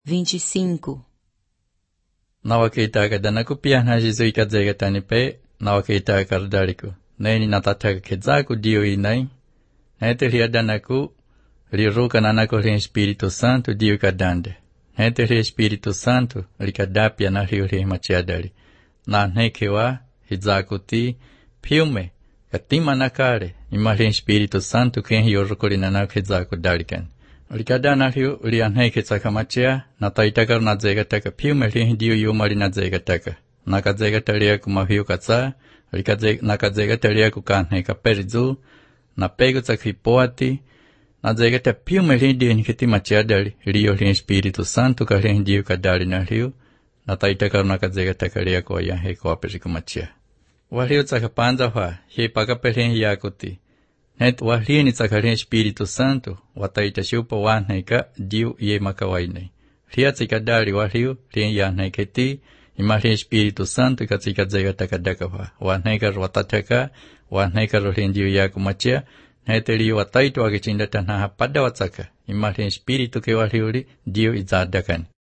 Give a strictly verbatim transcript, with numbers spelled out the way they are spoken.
vinte e cinco. Na wakitaka danaku pia na Jesu ikadzega tanipe na wakitaka ardariku. Neni natataka kezaku dio inai. Nete ria danaku liruka nanako ria Espírito Santo dio kadande. Nete ria Espírito Santo likadapia na rio ria machiadari. Na nekewa hizaku ti piume katima nakare ima ria Espírito Santo ken yorukuri nanako hizaku darikan. Likada na rio ria neke tsakamachia na taitakar na zega taka piume ria dio yumari na zega taka. Nakazega taria kumahio katsa nakazega taria kukanhe kaperizu na pego tsakipoati na zega ta piume ria dio nikiti machiadari rio ria Espírito Santo ka ria dio kadari na rio na taitakar nakazega takaria kwa ya he kwa perikumachia. Wario tsakapanza wa he pakaperin yakuti. Net wahlieni tsakarin Espírito Santo wataita shupa wanheka diu ye makawainei. Ria tsikadari wahliu ria yanheketi ima ria Espírito Santo katsikadzega takadaka wa. Wanheka watataka wanheka ria diu yakumachia nete rio wataitu wakichinda tanha pada watsaka ima ria Espírito ke wahliu diu izadakan.